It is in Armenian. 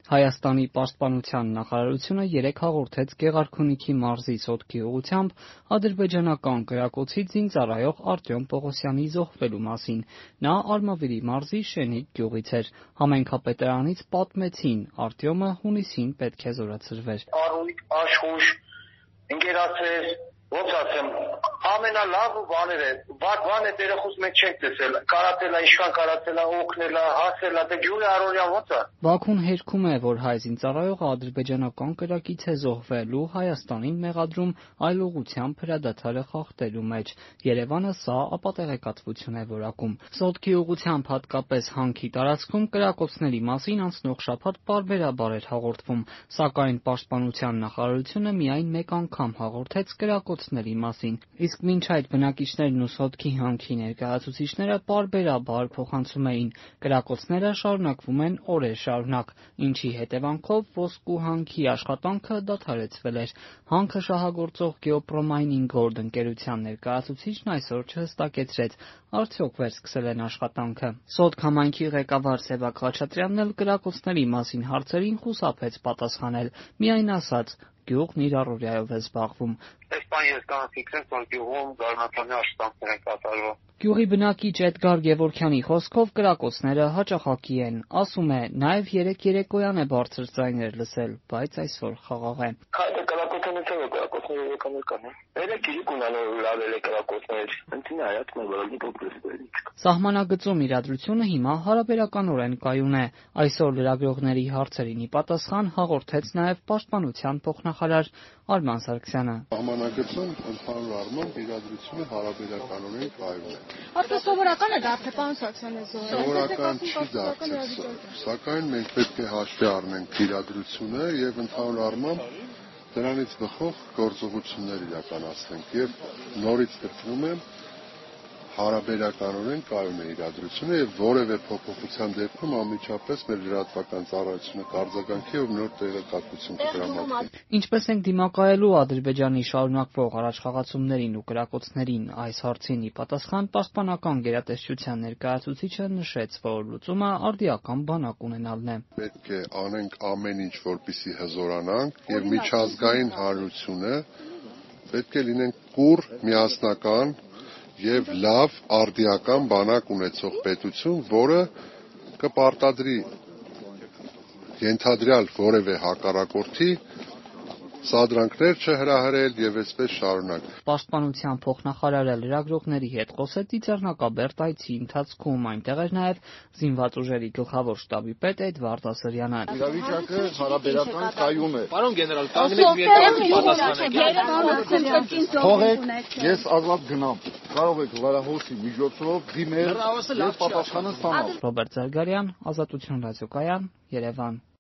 Հայաստանի պաշտպանության նախարարությունը երեկ հաղորդեց Գեղարքունիքի մարզի Սոտքի ուղղությամբ ադրբեջանական կրակոցի զինծառայող Արտյոմ Պողոսյանի զոհվելու մասին։ Նա Արմավիրի մարզի Շենիկ գյուղից էր։ Համայնքապետարանից պատմեցին՝ Արտյոմը հունիսին պետք է զորացրվեր։ Առույգ, աշխույժ, ընկերացեր, ոնց ասեմ, ամենալավ բաներ է, վատ բան է երախոս մենք չենք տեսել, կարատելա, իշխան կարատելա, օգնելա, հասելա, դե գյուղի առօրյա ոնց է։ Բաքուն հերքում է, որ հայ զինծառայողը ադրբեջանական կրակից է զոհվել ու Հայաստանին մեղադրում այլուղությամբ հրադադարը խախտելու մեջ։ Երևանը սա ապատեղեկատվություն է որակում։ Սոտքի ուղղությամբ հատկապես հանքի տարածքում կրակոցների մասին անցնող շաբաթ պարբերաբար էր հաղորդվում, սակայն պաշտպանության նախարարությունը միայն մեկ անգամ հաղորդեց կրակոցների մասին, իսկ մինչ այդ բնակիչներն ու Սոտքի հանքի ներկայացուցիչները պարբերաբար փոխանցում էին՝ կրակոցները շարունակվում են օրեր շարունակ, ինչի հետևանքով Ոսկու հանքի աշխատանքը դադարեցվել էր։ Հանքը շահագործող Geopromining Gold ընկերության ներկայացուցիչն այսօր չհստակեցրեց՝ արդյոք վերսկսել են աշխատանքը։ Սոտք համայնքի ղեկավար Սևակ Խաչատրյանն էլ կրակոցների մասին հարցերին խուսափեց պատասխանել, միայն ասաց՝ գյուղն իր առօրյայով է զբաղվում։ Այս բան ես կարող ֆիքսեմ, որ գյուղում գարնատոնի աշխատանքներ են կատարվում։ Գյուղի բնակիչ Էդգար Գևորգյանի խոսքով կրակոցները հաճախակի են։ Ասում է, նաև երեկ երեկոյան է բարձր ձայներ լսել, բայց այսօր խաղաղ է։ Կրակոցները եկամուտ կան։ Երեկ իրիկ ունանալ լավել է կրակոցներ։ Ընտինա հայացք է որի փոքրստերի։ Սահմանագծում իրադրությունը հիմա հարաբերականորեն կայուն է։ Այսօր լրագրողների հարցերին ի պատասխան հաղորդեց նաև պաշտպանության փոխնախարար Արման Սարգսյանը։ Սահմանագծում ընդհանուր առմամբ իրադրությունը հարաբերականորեն կայուն է։ Արդյոք սովորական է դարձել, պարոն Սարգսյանը զոհը։ Սովորական չի դարձել, սակայն մենք պետք է հաշվի առնենք իրադրությունը եւ ընդհանուր առմամբ դրանից բխող գործողություններ իրականացնենք եւ նորից կրկնում եմ հարաբերականորեն կայուն է իրադրությունը եւ որևէ փոփոխության դեպքում անմիջապես մեր լրատվական ծառայությունը կարձագանքի եւ նոր տեղեկատվություն կտրամադրի։ Ինչպես ենք դիմակայելու Ադրբեջանի շարունակվող առաջխաղացումներին ու կրակոցներին, այս հարցին ի պատասխան պաշտպանական գերատեսչության ներկայացուցիչը նշեց, որ լուծումը արդիական բանակ ունենալն է։ Պետք է անենք ամեն ինչ, որպեսզի հզորանանք եւ միջազգային հանրությունը պետք է լինենք կուռ, միասնական եւ լավ արդիական բանակ ունեցող պետություն, որը կպարտադրի ենթադրյալ որևէ հակառակորդի սադրանքներ չհրահրել եւ այսպես շարունակ։ Պաշտպանության փոխնախարարը լրագրողների հետ խոսեց Ծիծեռնակաբերդ այցի ընթացքում, այնտեղ էր նաև զինված ուժերի գլխավոր շտաբի պետ Էդվարդ Ասրյանը։ Իրավիճակը հարաբերական կայուն է։ Պարոն գեներալ, կանգնեք պատասխանեք։ Թողեք, ես ազատ գնամ։ Կարող եք լրահոսի միջոցով դիմել եւ պատասխանը ստանալ։ Ռոբերտ Զարգարյան, Ազատություն ռադիոկայան, Երևան։